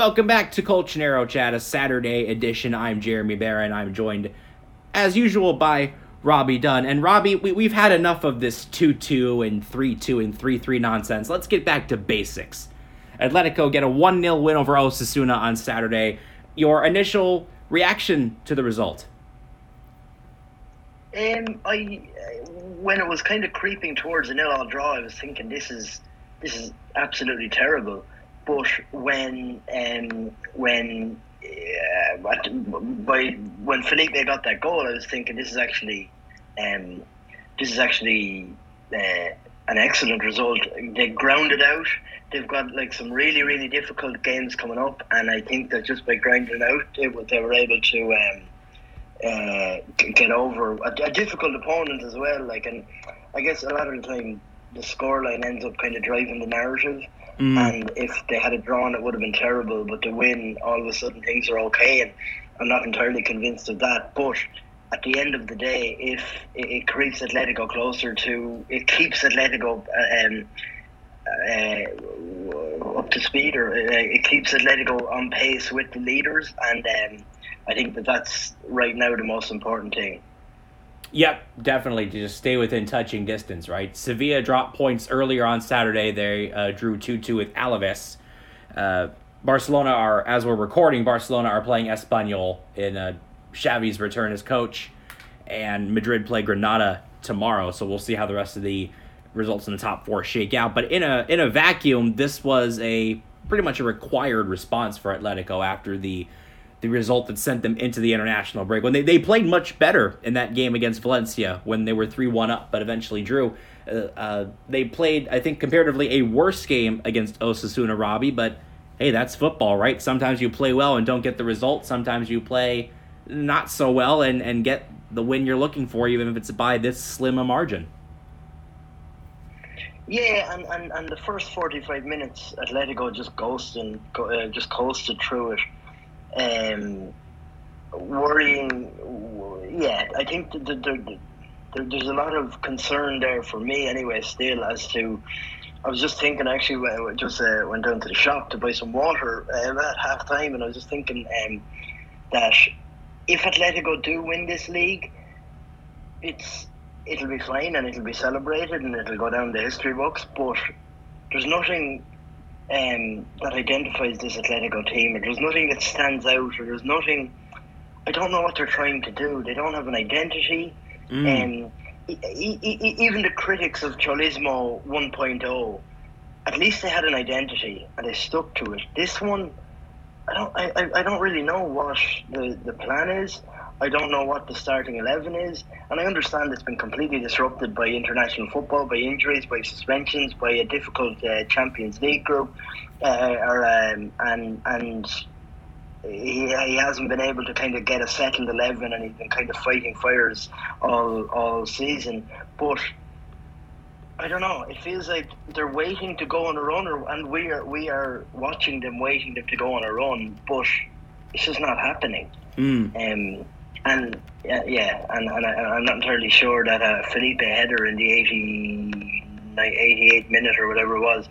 Welcome back to Colchonero Chat, a Saturday edition. I'm Jeremy Barron. I'm joined, as usual, by Robbie Dunn. And Robbie, we've had enough of this 2-2 and 3-2 and 3-3 nonsense. Let's get back to basics. Atletico get a 1-0 win over Osasuna on Saturday. Your initial reaction to the result? When it was kind of creeping towards a 0-0 draw, I was thinking this is absolutely terrible. But when Felipe got that goal, I was thinking this is actually an excellent result. They grounded out. They've got some really, really difficult games coming up, and I think that just by grinding out, they were able to get over a difficult opponent as well. And I guess a lot of the time the scoreline ends up kind of driving the narrative. And if they had it drawn, it would have been terrible. But the win, all of a sudden things are okay, and I'm not entirely convinced of that. But at the end of the day, if it creeps Atletico closer to, it keeps Atletico up to speed, or it keeps Atletico on pace with the leaders, and I think that's right now the most important thing. Yep, definitely, to just stay within touching distance, right? Sevilla dropped points earlier on Saturday. They drew 2-2 with Alaves. Barcelona as we're recording, Barcelona are playing Espanyol in Xavi's return as coach, and Madrid play Granada tomorrow, so we'll see how the rest of the results in the top four shake out. But in a vacuum, this was pretty much a required response for Atletico after the result that sent them into the international break. When they played much better in that game against Valencia when they were 3-1 up, but eventually drew. They played, I think, comparatively a worse game against Osasuna, Robbie, but hey, that's football, right? Sometimes you play well and don't get the result. Sometimes you play not so well and get the win you're looking for, even if it's by this slim a margin. Yeah, and the first 45 minutes, Atletico just coasted through it. Worrying, yeah, I think there's a lot of concern there for me anyway still as to, I was just thinking, actually, I just went down to the shop to buy some water at half time, and I was just thinking that if Atletico do win this league, it'll be fine and it'll be celebrated and it'll go down the history books, but there's nothing that identifies this Atletico team, or there's nothing that stands out, or there's nothing. I don't know what they're trying to do. They don't have an identity. Even the critics of Cholismo 1.0, at least they had an identity and they stuck to it. This one, I don't really know what the plan is. I don't know what the starting 11 is, and I understand it's been completely disrupted by international football, by injuries, by suspensions, by a difficult Champions League group, and he hasn't been able to kind of get a settled 11, and he's been kind of fighting fires all season. But I don't know. It feels like they're waiting to go on a run, and we are watching them waiting to go on a run, but it's just not happening. And I'm not entirely sure that Felipe header in the 88th minute or whatever it was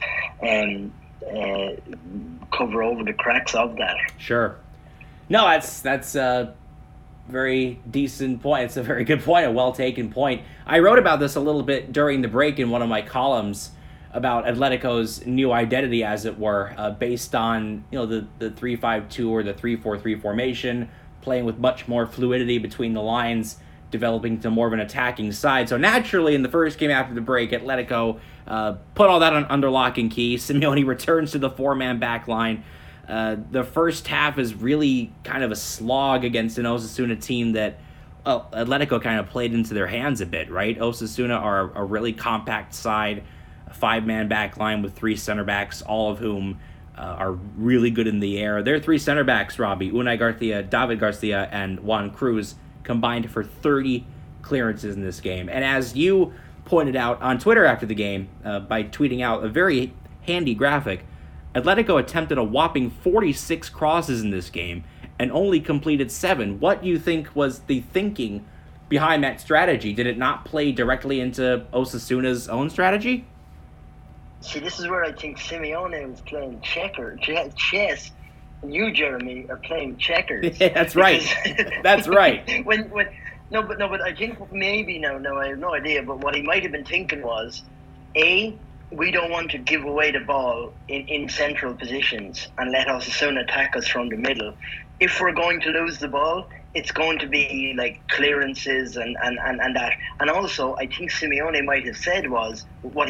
cover over the cracks of that. Sure. No, that's a very decent point. It's a very good point, a well-taken point. I wrote about this a little bit during the break in one of my columns about Atletico's new identity, as it were, based on the 3-5-2 or the 3-4-3 formation, playing with much more fluidity between the lines, developing to more of an attacking side. So naturally, in the first game after the break, Atletico put all that under lock and key. Simeone returns to the four-man back line. The first half is really kind of a slog against an Osasuna team that Atletico kind of played into their hands a bit, right? Osasuna are a really compact side, a five-man back line with three center backs, all of whom are really good in the air. Their three center backs, Robbie, Unai Garcia, David Garcia, and Juan Cruz, combined for 30 clearances in this game. And as you pointed out on Twitter after the game, by tweeting out a very handy graphic, Atletico attempted a whopping 46 crosses in this game and only completed 7. What do you think was the thinking behind that strategy? Did it not play directly into Osasuna's own strategy? See, this is where I think Simeone was playing chess you, Jeremy, are playing checkers. Yeah, that's right. That's right. when but I think maybe now I have no idea, but what he might have been thinking was, A, we don't want to give away the ball in central positions and let Osasuna attack us from the middle. If we're going to lose the ball, it's going to be like clearances and that. And also, I think Simeone might have said was,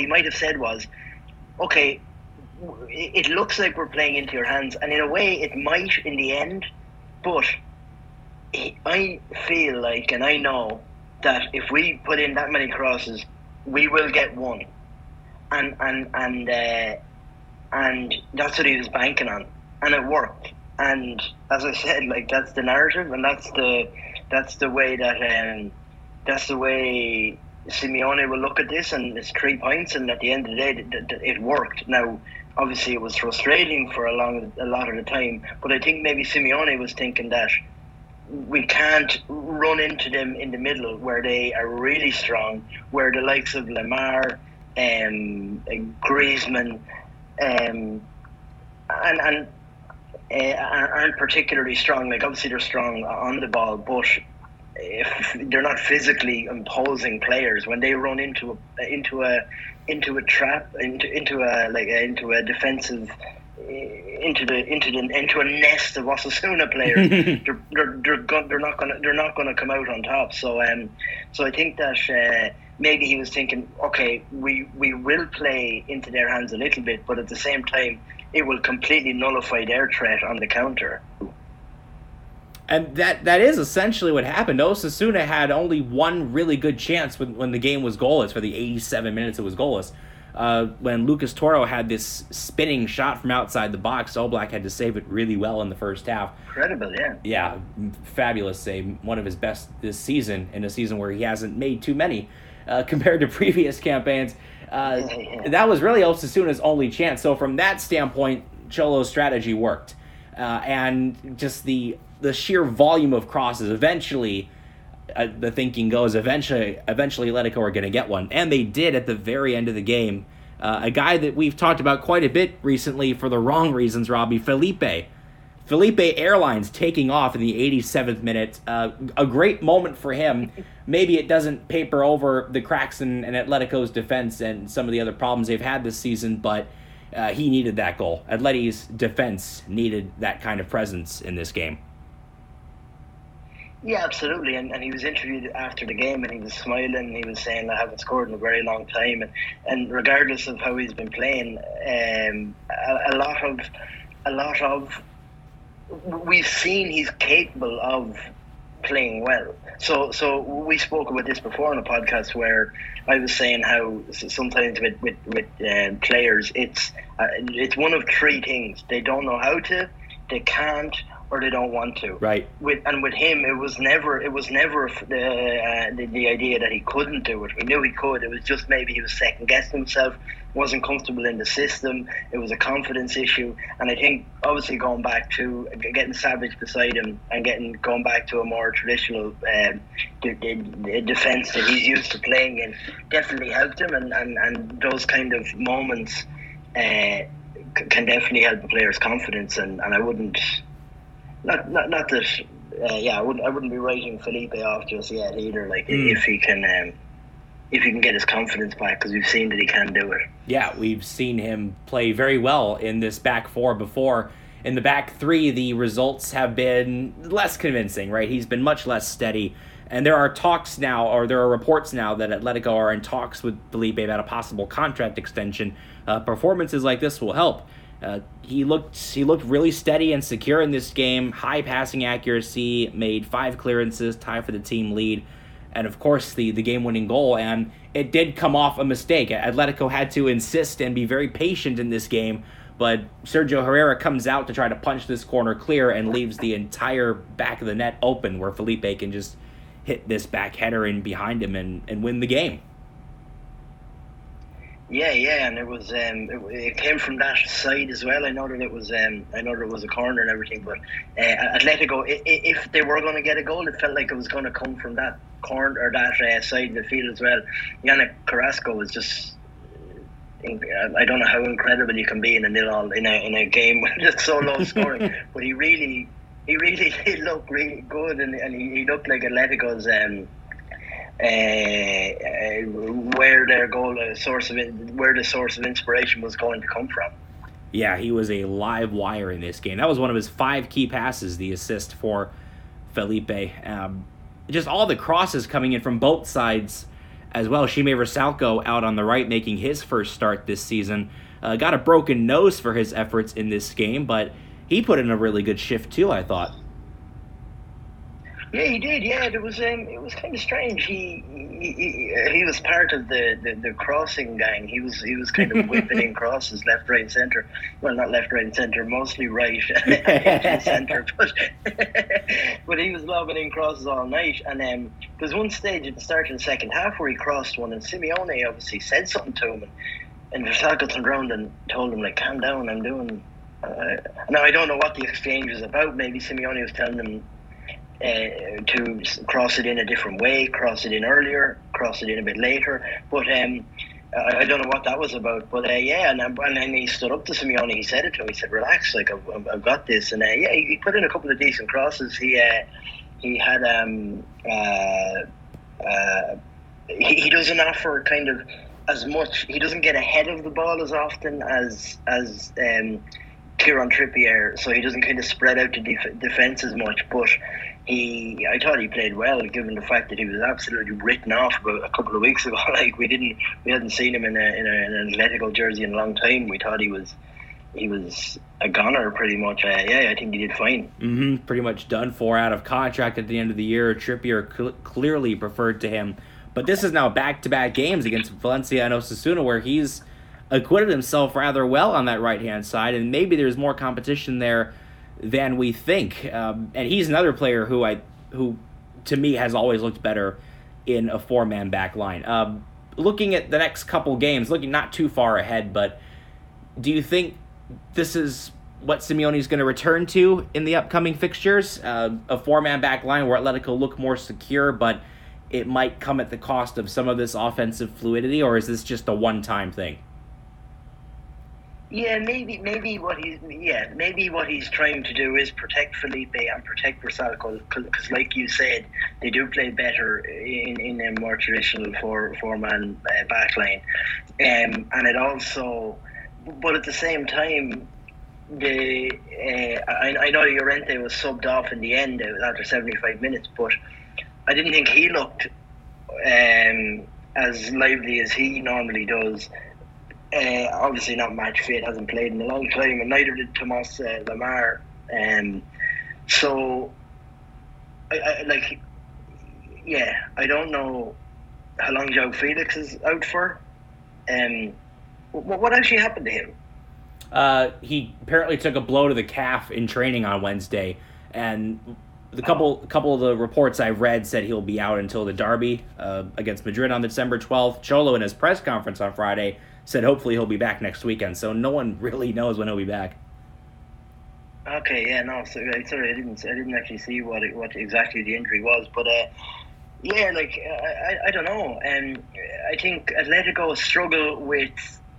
okay, it looks like we're playing into your hands, and in a way it might in the end, but I feel like, and I know that if we put in that many crosses, we will get one, and that's what he was banking on, and it worked. And as I said, like, that's the narrative, and that's the way Simeone will look at this, and it's 3 points, and at the end of the day, it worked. Now, obviously, it was frustrating for a lot of the time, but I think maybe Simeone was thinking that we can't run into them in the middle where they are really strong, where the likes of Lemar, Griezmann, and aren't particularly strong. Like, obviously they're strong on the ball, but if they're not physically imposing players, when they run into a trap, into a defensive, into a nest of Osasuna players, they're not gonna come out on top. So I think that maybe he was thinking, okay, we will play into their hands a little bit, but at the same time, it will completely nullify their threat on the counter. And that is essentially what happened. Osasuna had only one really good chance when the game was goalless. For the 87 minutes it was goalless. When Lucas Toro had this spinning shot from outside the box, Oblak had to save it really well in the first half. Incredible, yeah. Yeah, fabulous save. One of his best this season, in a season where he hasn't made too many compared to previous campaigns. That was really Osasuna's only chance. So from that standpoint, Cholo's strategy worked. And just the sheer volume of crosses, eventually, the thinking goes, eventually Atletico are going to get one. And they did at the very end of the game. A guy that we've talked about quite a bit recently for the wrong reasons, Robbie, Felipe Airlines taking off in the 87th minute. A great moment for him. Maybe it doesn't paper over the cracks in Atletico's defense and some of the other problems they've had this season, but he needed that goal. Atleti's defense needed that kind of presence in this game. Yeah, absolutely. And he was interviewed after the game, and he was smiling. He was saying, I haven't scored in a very long time. And regardless of how he's been playing, a lot of we've seen he's capable of playing well. So we spoke about this before on a podcast where I was saying how sometimes with players, it's one of three things: they don't know how to, they can't, or they don't want to. Right. With him, it was never the idea that he couldn't do it. We knew he could. It was just maybe he was second guessing himself, wasn't comfortable in the system. It was a confidence issue, and I think obviously going back to getting Savic beside him and going back to a more traditional defense that he's used to playing in definitely helped him, and those kind of moments can definitely help a player's confidence, and I wouldn't. Not that. I wouldn't be writing Felipe off just yet either. Like if he can get his confidence back, because we've seen that he can do it. Yeah, we've seen him play very well in this back four before. In the back three, the results have been less convincing. Right, he's been much less steady, and there are reports now that Atletico are in talks with Felipe about a possible contract extension. Performances like this will help. He looked really steady and secure in this game. High passing accuracy, made 5 clearances, tied for the team lead, and of course the game-winning goal. And it did come off a mistake. Atletico had to insist and be very patient in this game, but Sergio Herrera comes out to try to punch this corner clear and leaves the entire back of the net open, where Felipe can just hit this back header in behind him and win the game. Yeah, and it was it came from that side as well. I know that it was a corner and everything, but Atletico, if they were going to get a goal, it felt like it was going to come from that corner or that side of the field as well. Yannick Carrasco was just I don't know how incredible you can be in a 0-0 in a game when it's so low scoring, but he really did look really good, and he looked like Atletico's where the source of inspiration was going to come from. Yeah, he was a live wire in this game. That was one of his 5 key passes, the assist for Felipe. Just all the crosses coming in from both sides as well. Shime Vrsaljko out on the right, making his first start this season. Got a broken nose for his efforts in this game, but he put in a really good shift too, I thought. Yeah, he did. Yeah, it was kind of strange. He was part of the crossing gang. He was kind of whipping in crosses left, right, and centre. Well, not left, right, and centre, mostly right and centre. But he was lobbing in crosses all night. And there's one stage at the start of the second half where he crossed one, and Simeone obviously said something to him, and Vrsaljko turned around and told him, like, calm down, I'm doing. Now I don't know what the exchange was about. Maybe Simeone was telling him to cross it in a different way, cross it in earlier, cross it in a bit later. But I don't know what that was about. But and then he stood up to Simeone. He said it to him. He said, "Relax, like I've got this." And he put in a couple of decent crosses. He had he doesn't offer kind of as much. He doesn't get ahead of the ball as often as Kieran Trippier, so he doesn't kind of spread out to defence as much. But I thought he played well, given the fact that he was absolutely written off about a couple of weeks ago. Like we hadn't seen him in an Atletico jersey in a long time. We thought he was a goner pretty much. I think he did fine. Pretty much done for, out of contract at the end of the year. Trippier clearly preferred to him, but this is now back-to-back games against Valencia and Osasuna where he's acquitted himself rather well on that right-hand side, and maybe there's more competition there than we think. And he's another player who to me has always looked better in a 4-man back line. Looking at the next couple games, looking not too far ahead, but do you think this is what Simeone's going to return to in the upcoming fixtures? A 4-man back line where Atletico look more secure, but it might come at the cost of some of this offensive fluidity, or is this just a one-time thing? Yeah, maybe what he's trying to do is protect Felipe and protect Vrsaljko, because like you said, they do play better in a more traditional four-man backline, and it also, but at the same time, I know Llorente was subbed off in the end after 75 minutes, but I didn't think he looked as lively as he normally does. Obviously not match fit, hasn't played in a long time, and neither did Thomas Lemar. So I don't know how long João Felix is out for. What actually happened to him? He apparently took a blow to the calf in training on Wednesday, and the couple of the reports I've read said he'll be out until the derby against Madrid on December 12th. Cholo, in his press conference on Friday, said hopefully he'll be back next weekend, so no one really knows when he'll be back. Okay, yeah, no, sorry, I didn't actually see what exactly the injury was, but I don't know, and I think Atletico struggle with.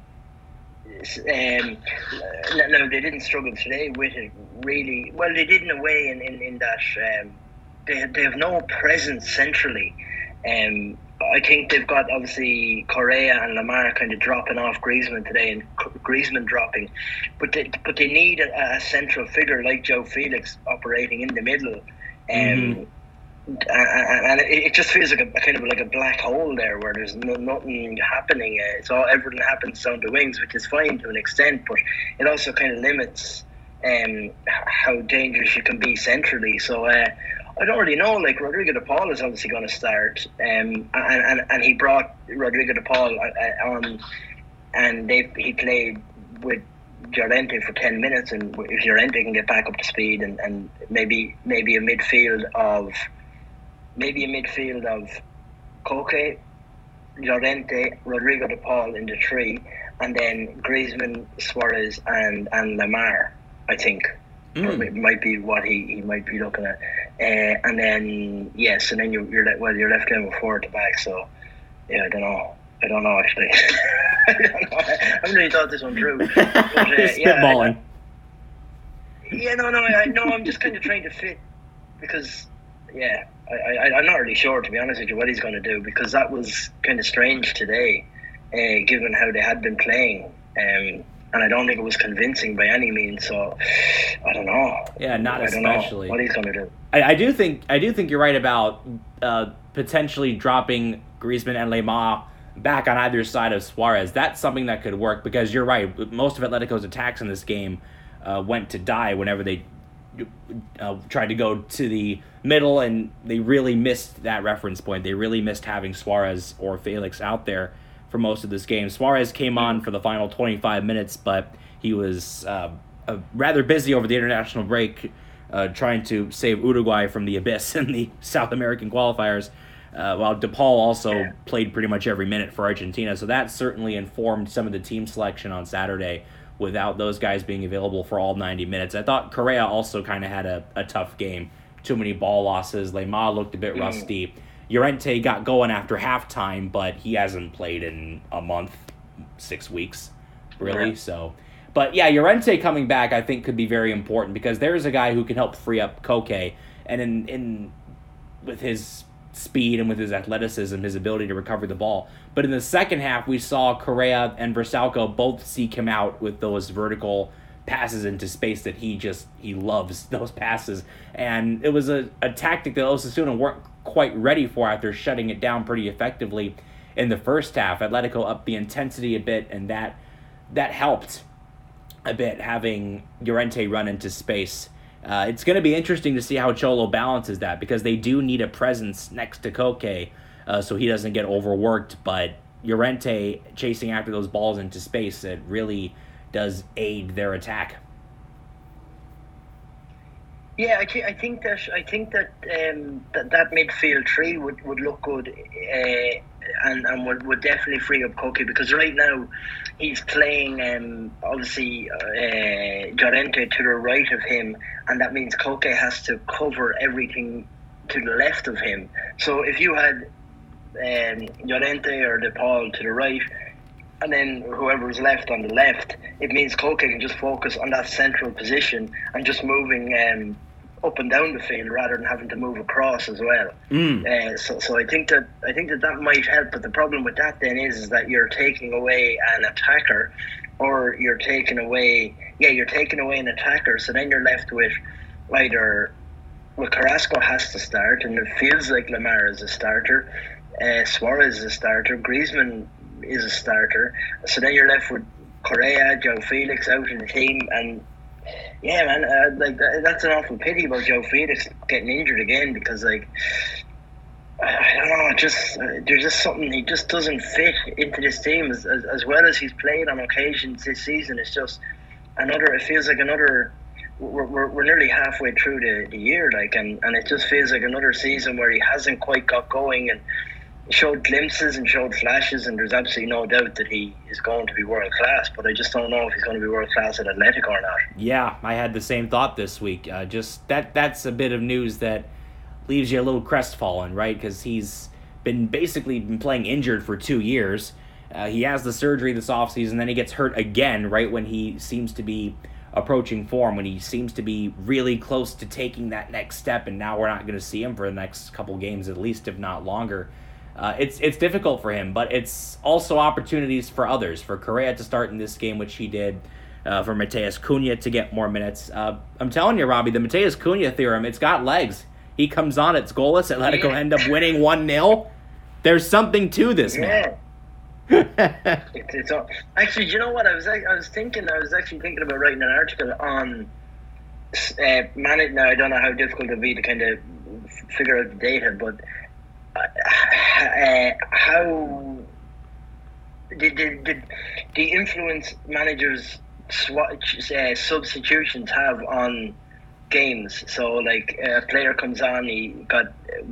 No, they didn't struggle today with it really. Well, they did in a way in that they have no presence centrally. I think they've got obviously Correa and Lemar kind of dropping off Griezmann today, and Griezmann dropping, but they need a central figure like João Felix operating in the middle, and it just feels like a kind of like a black hole there where there's nothing happening. Everything happens down the wings, which is fine to an extent, but it also kind of limits how dangerous you can be centrally. So I don't really know. Like Rodrigo de Paul is obviously going to start, and he brought Rodrigo de Paul on, and he played with Llorente for 10 minutes, and if Llorente can get back up to speed, and maybe a midfield of Koke, Llorente, Rodrigo de Paul in the 3, and then Griezmann, Suarez, and Lemar, I think. It might be what he might be looking at, and then and then you're left down with 4 at the back. So yeah, I don't know actually. I don't know. I haven't really thought this one through. But, spitballing. I'm just kind of trying to fit because, I'm not really sure, to be honest with you, what he's going to do, because that was kind of strange today, given how they had been playing. And I don't think it was convincing by any means. So I don't know. Yeah, not especially what he's going to do. I do think you're right about potentially dropping Griezmann and Lemar back on either side of Suarez. That's something that could work, because you're right. Most of Atletico's attacks in this game went to die whenever they tried to go to the middle, and they really missed that reference point. They really missed having Suarez or Felix out there for most of this game. Suarez came on for the final 25 minutes, but he was rather busy over the international break trying to save Uruguay from the abyss in the South American qualifiers, while DePaul also played pretty much every minute for Argentina. So that certainly informed some of the team selection on Saturday without those guys being available for all 90 minutes. I thought Correa also kind of had a tough game. Too many ball losses. Lemar looked a bit rusty. Llorente got going after halftime, but he hasn't played in a month, 6 weeks, really. Yeah. So, but yeah, Llorente coming back I think could be very important, because there's a guy who can help free up Koke, and in with his speed and with his athleticism, his ability to recover the ball. But in the second half, we saw Correa and Vrsaljko both seek him out with those vertical passes into space that he loves those passes. And it was a tactic that Osasuna weren't quite ready for after shutting it down pretty effectively in the first half. Atletico upped the intensity a bit, and that helped a bit, having Llorente run into space. It's going to be interesting to see how Cholo balances that, because they do need a presence next to Koke so he doesn't get overworked. But Llorente chasing after those balls into space, it really does aid their attack. Yeah, I think that midfield three would look good, and would definitely free up Koke, because right now he's playing obviously Llorente to the right of him, and that means Koke has to cover everything to the left of him. So if you had Llorente or DePaul to the right, and then whoever's left on the left, it means Koke can just focus on that central position and just moving up and down the field rather than having to move across as well. So I think that might help. But the problem with that then is that you're taking away an attacker, or you're taking away an attacker. So then you're left with either Carrasco has to start, and it feels like Lemar is a starter, Suarez is a starter, Griezmann is a starter. So then you're left with Correa, Joe Felix out of the team, and yeah, man, that's an awful pity about Joe Felix getting injured again, because I don't know, there's just something, he just doesn't fit into this team as well as he's played on occasions this season. It's just it feels like another. We're nearly halfway through the year, and it just feels like another season where he hasn't quite got going, and showed glimpses and showed flashes, and there's absolutely no doubt that he is going to be world class, but I just don't know if he's going to be world class at Atletico or not. Yeah, I had the same thought this week. That's a bit of news that leaves you a little crestfallen, right? Because he's been playing injured for 2 years. He has the surgery this offseason, then he gets hurt again right when he seems to be approaching form, when he seems to be really close to taking that next step, and now we're not going to see him for the next couple games at least, if not longer. It's difficult for him, but it's also opportunities for others. For Correa to start in this game, which he did, for Mateus Cunha to get more minutes. I'm telling you, Robbie, the Mateus Cunha theorem, it's got legs. He comes on, it's goalless. Atletico end up winning 1-0. There's something to this, man. It's actually, you know what? I was actually thinking about writing an article on now I don't know how difficult it would be to kind of figure out the data, but how did the influence managers substitutions have on games? So like a player comes on, he got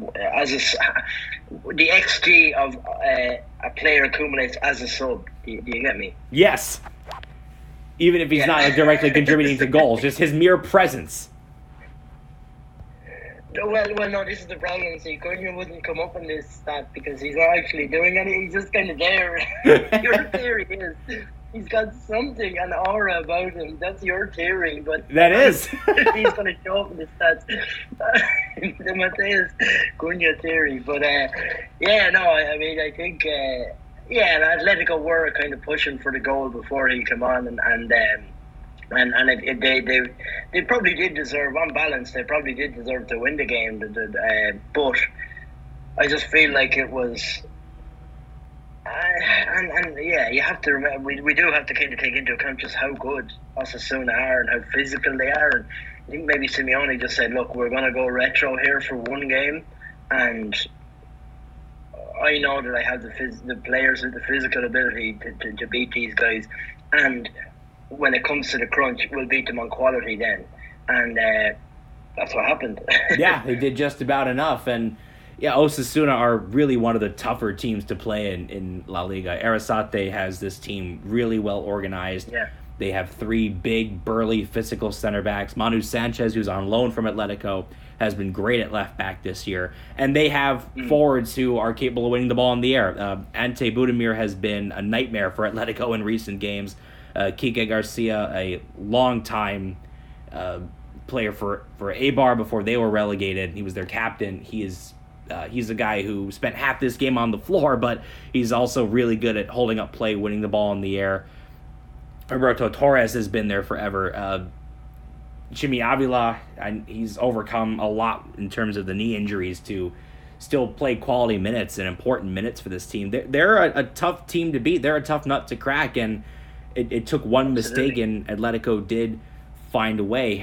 the XG of a player accumulates as a sub. Do you get me? Yes. Even if he's not directly contributing to goals, just his mere presence. No, this is the problem. See, Cunha wouldn't come up on this stat because he's not actually doing anything. He's just kind of there. Your theory is he's got something, an aura about him. That's your theory, but that is. He's going to show up in the stats. The Mateus Cunha theory, but I mean, I think Atletico were kind of pushing for the goal before he came on, and they probably did deserve, on balance, they probably did deserve to win the game. But I just feel like it was, you have to remember, we do have to kind of take into account just how good Osasuna are and how physical they are. And I think maybe Simeone just said, look, we're going to go retro here for one game, and I know that I have the players with the physical ability to beat these guys, and when it comes to the crunch, we'll beat them on quality then. And that's what happened. Yeah, they did just about enough. And yeah, Osasuna are really one of the tougher teams to play in La Liga. Arrasate has this team really well organized. Yeah. They have 3 big, burly, physical center backs. Manu Sanchez, who's on loan from Atletico, has been great at left back this year. And they have forwards who are capable of winning the ball in the air. Ante Budimir has been a nightmare for Atletico in recent games. Kike Garcia, a long-time player for Eibar before they were relegated. He was their captain. He's a guy who spent half this game on the floor, but he's also really good at holding up play, winning the ball in the air. Roberto Torres has been there forever. Jimmy Avila, he's overcome a lot in terms of the knee injuries to still play quality minutes and important minutes for this team. They're a tough team to beat. They're a tough nut to crack, and it took one mistake, and Atletico did find a way.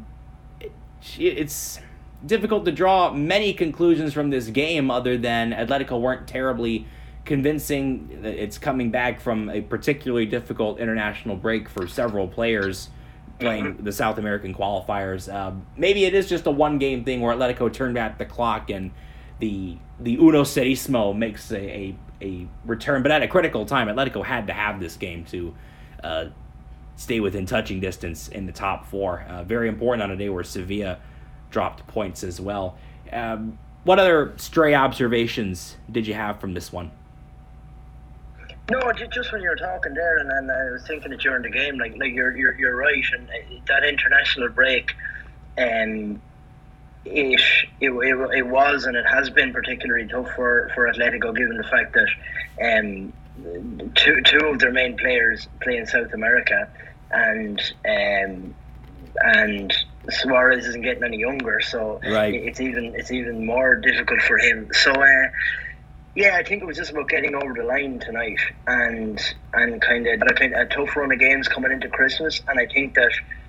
It's difficult to draw many conclusions from this game other than Atletico weren't terribly convincing. It's coming back from a particularly difficult international break for several players playing the South American qualifiers. Maybe it is just a one-game thing where Atletico turned back the clock and the Uno Serismo makes a return, but at a critical time. Atletico had to have this game to stay within touching distance in the top 4. Very important on a day where Sevilla dropped points as well. What other stray observations did you have from this one? No, just when you were talking there, and I was thinking that during the game, like you're right, and that international break, it was and it has been particularly tough for Atletico, given the fact that two of their main players play in South America, and Suarez isn't getting any younger, so right. It's even more difficult for him. So I think it was just about getting over the line tonight, and kind of a tough run of games coming into Christmas, and I think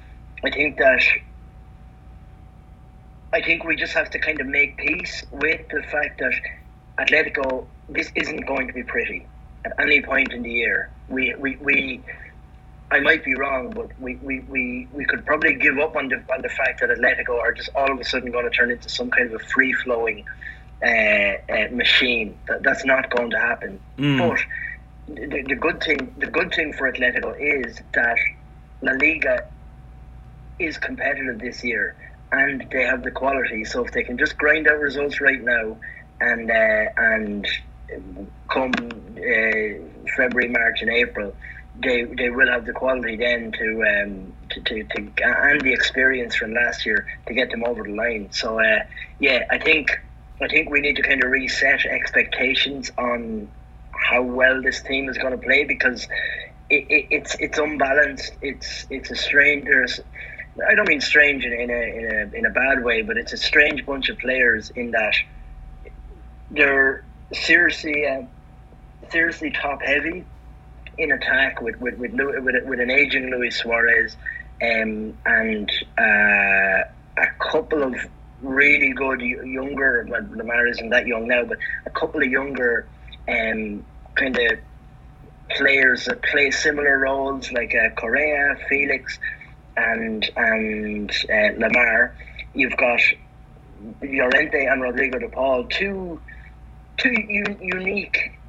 we just have to kind of make peace with the fact that Atletico, this isn't going to be pretty at any point in the year. We I might be wrong, but we could probably give up on the fact that Atletico are just all of a sudden going to turn into some kind of a free flowing machine. That's not going to happen. But the good thing for Atletico is that La Liga is competitive this year, and they have the quality. So if they can just grind out results right now, and come February, March, and April, they will have the quality then to and the experience from last year to get them over the line. So I think we need to kind of reset expectations on how well this team is going to play, because it's unbalanced. It's a strange. I don't mean strange in a bad way, but it's a strange bunch of players in that they're seriously top heavy in attack with an aging Luis Suarez, and a couple of really good younger. Well, Lamar isn't that young now, but a couple of younger kind of players that play similar roles, like Correa, Felix, and Lamar. You've got Llorente and Rodrigo de Paul, two unique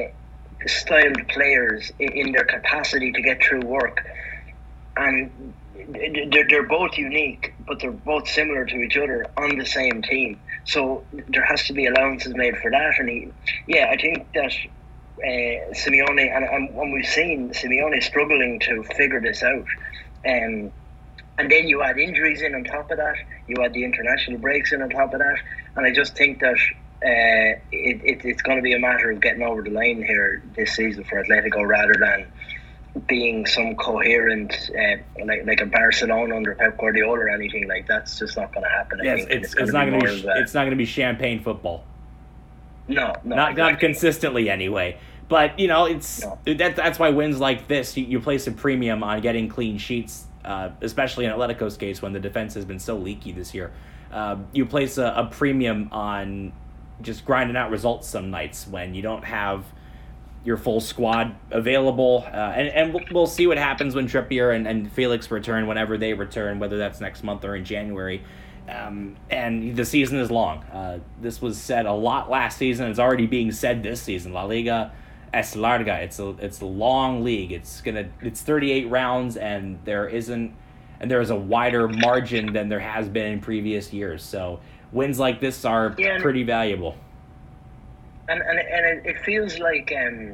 styled players in their capacity to get through work, and they're both unique, but they're both similar to each other on the same team. So there has to be allowances made for that. And I think that Simeone, and when we've seen Simeone struggling to figure this out, and then you add injuries in on top of that, you add the international breaks in on top of that, and I just think that it's going to be a matter of getting over the line here this season for Atletico rather than being some coherent like a Barcelona under Pep Guardiola or anything like that's just not going to happen. Yes, it's not going to be champagne football. No, not consistently anyway. But that's why wins like this you place a premium on getting clean sheets, especially in Atletico's case when the defense has been so leaky this year. You place a premium on just grinding out results some nights when you don't have your full squad available, and we'll see what happens when Trippier and Felix return whenever they return, whether that's next month or in January. And the season is long. This was said a lot last season. It's already being said this season. La Liga es larga. It's a long league. It's 38 rounds, and there is a wider margin than there has been in previous years. So wins like this are pretty valuable. And it feels like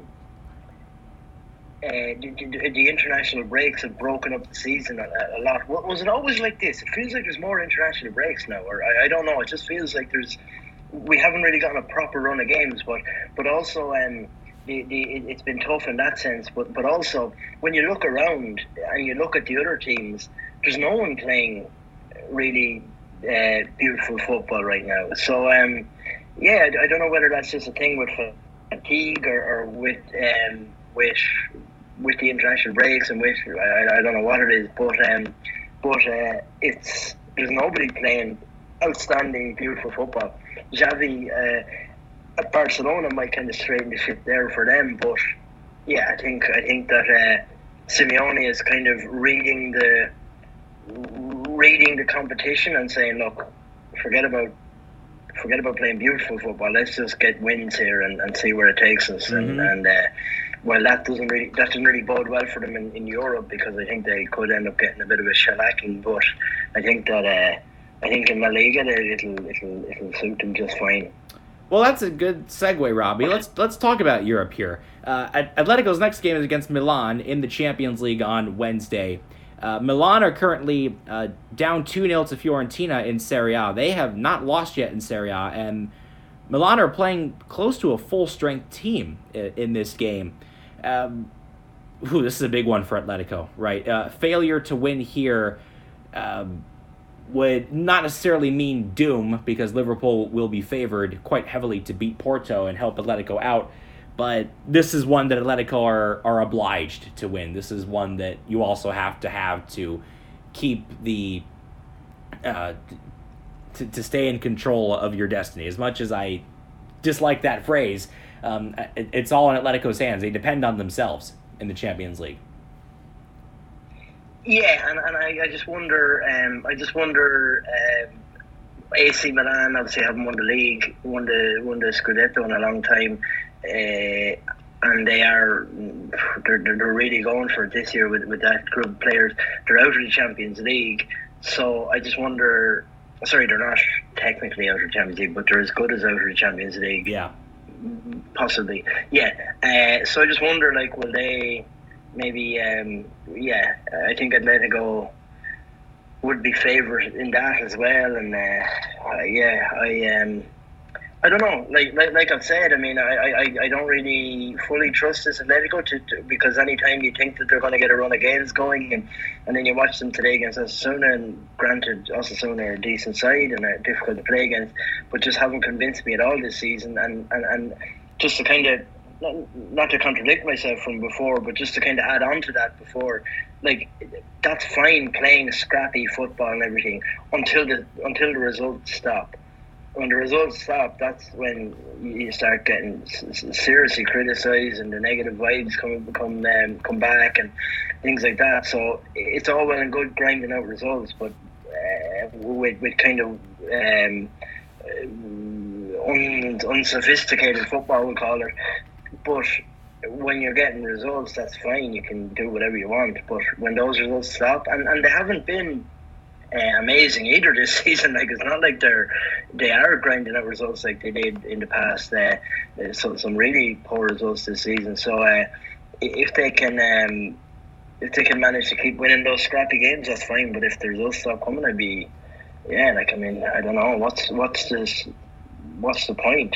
the international breaks have broken up the season a lot. Was it always like this? It feels like there's more international breaks now, or I don't know. It just feels like we haven't really gotten a proper run of games, but also it's been tough in that sense. But also when you look around and you look at the other teams, there's no one playing really beautiful football right now. So I don't know whether that's just a thing with fatigue or with the international breaks and I don't know what it is, but there's nobody playing outstanding beautiful football. Xavi at Barcelona might kind of straighten the ship there for them, but I think that Simeone is kind of reading the competition and saying, look, forget about playing beautiful football. Let's just get wins here and see where it takes us. Mm-hmm. And that doesn't really bode well for them in Europe, because I think they could end up getting a bit of a shellacking. But I think that in La Liga it'll suit them just fine. Well, that's a good segue, Robbie. Let's talk about Europe here. Atletico's next game is against Milan in the Champions League on Wednesday. Milan are currently down 2-0 to Fiorentina in Serie A. They have not lost yet in Serie A, and Milan are playing close to a full-strength team in this game. This is a big one for Atletico, right? Failure to win here would not necessarily mean doom, because Liverpool will be favored quite heavily to beat Porto and help Atletico out. But this is one that Atletico are obliged to win. This is one that you also have to keep the to stay in control of your destiny. As much as I dislike that phrase, it's all in Atletico's hands. They depend on themselves in the Champions League. Yeah, and I just wonder. AC Milan obviously haven't won the league, won the Scudetto in a long time. And they're really going for it this year with that group of players. They're out of the Champions League, so I just wonder. Sorry, they're not technically out of the Champions League, but they're as good as out of the Champions League. Yeah, possibly. Yeah. So I just wonder, like, will they maybe? I think Atletico would be favoured in that as well, and I don't know. Like I've said, I mean, I don't really fully trust this Atletico because anytime you think that they're going to get a run of games going, and then you watch them today against Osasuna, and granted, Osasuna are a decent side and are difficult to play against, but just haven't convinced me at all this season. And just to kind of, not to contradict myself from before, but just to kind of add on to that before, like, that's fine playing scrappy football and everything until the results stop. When the results stop, that's when you start getting seriously criticised, and the negative vibes come back and things like that. So it's all well and good grinding out results, but with kind of unsophisticated football, we'll call it. But when you're getting results, that's fine. You can do whatever you want. But when those results stop, and they haven't been amazing either this season. Like, it's not like they are grinding out results like they did in the past. Some really poor results this season. So if they can manage to keep winning those scrappy games, that's fine. But if the results stop coming, I don't know what's the point.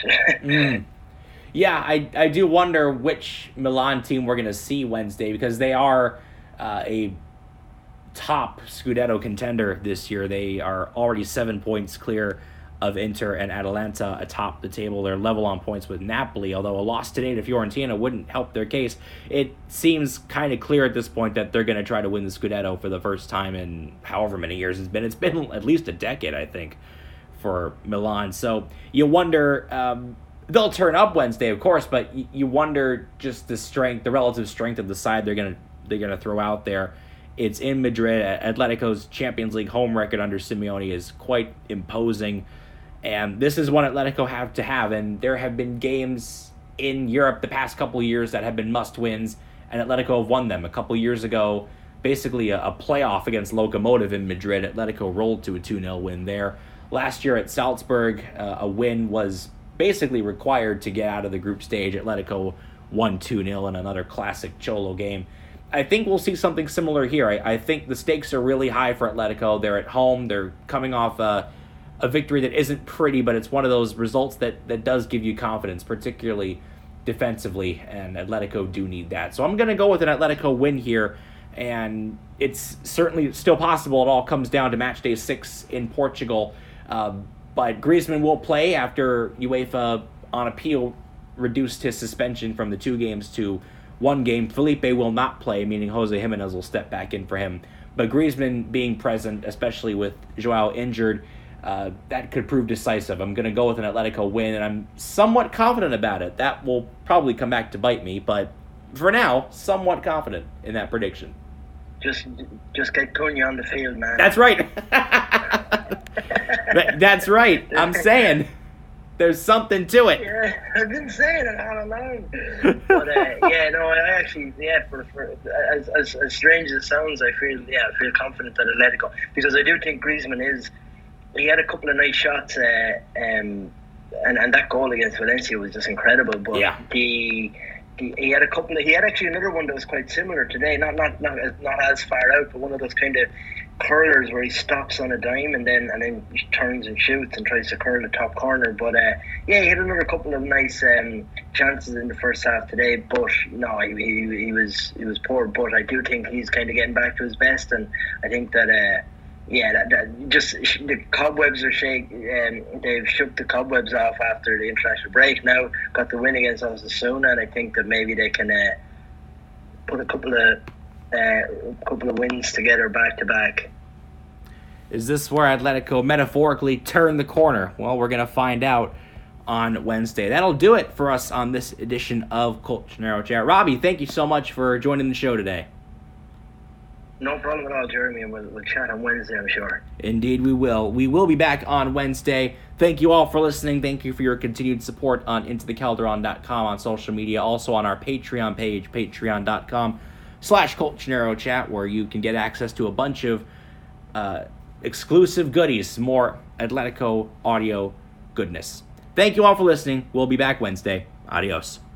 Yeah, I do wonder which Milan team we're going to see Wednesday, because they are a top Scudetto contender this year. They are already 7 points clear of Inter and Atalanta atop the table. They're level on points with Napoli, although a loss today to Fiorentina wouldn't help their case. It seems kind of clear at this point that they're going to try to win the Scudetto for the first time in however many years it's been. It's been at least a decade, I think, for Milan. So you wonder, they'll turn up Wednesday, of course, but you wonder just the relative strength of the side they're gonna throw out there. It's in Madrid. Atletico's Champions League home record under Simeone is quite imposing, and this is one Atletico have to have. And there have been games in Europe the past couple of years that have been must-wins, and Atletico have won them. A couple years ago, basically a playoff against Lokomotiv in Madrid, Atletico rolled to a 2-0 win there. Last year at Salzburg, a win was basically required to get out of the group stage. Atletico won 2-0 in another classic Cholo game. I think we'll see something similar here. I think the stakes are really high for Atletico. They're at home. They're coming off a victory that isn't pretty, but it's one of those results that does give you confidence, particularly defensively, and Atletico do need that. So I'm going to go with an Atletico win here, and it's certainly still possible. It all comes down to match day 6 in Portugal. But Griezmann will play after UEFA, on appeal, reduced his suspension from the 2 games to 1 game. Felipe will not play, meaning Jose Jimenez will step back in for him. But Griezmann being present, especially with Joao injured, that could prove decisive. I'm going to go with an Atletico win, and I'm somewhat confident about it. That will probably come back to bite me, but for now, somewhat confident in that prediction. Just get Cunha on the field, man. That's right. That's right. I'm saying there's something to it. Yeah, I've been saying it all along. But I actually, for as strange as it sounds, I feel confident that Atletico, because I do think Griezmann he had a couple of nice shots, and that goal against Valencia was just incredible. But yeah. He had actually another one that was quite similar today, not as far out, but one of those kind of curlers where he stops on a dime and then he turns and shoots and tries to curl the top corner. But he had another couple of nice chances in the first half today. But no, he was poor. But I do think he's kind of getting back to his best, and I think that that just the cobwebs are shaking. They've shook the cobwebs off after the international break. Now got the win against Osasuna, and I think that maybe they can put a couple of wins together back to back. Is this where Atletico metaphorically turn the corner? Well, we're going to find out on Wednesday. That'll do it for us on this edition of Colchonero Chat. Robbie, thank you so much for joining the show today. No problem at all, Jeremy, and we'll chat on Wednesday, I'm sure. Indeed, we will. We will be back on Wednesday. Thank you all for listening. Thank you for your continued support on IntoTheCalderon.com, on social media, also on our Patreon page, patreon.com/Colchonero Chat, where you can get access to a bunch of exclusive goodies, more Atletico audio goodness. Thank you all for listening. We'll be back Wednesday. Adios.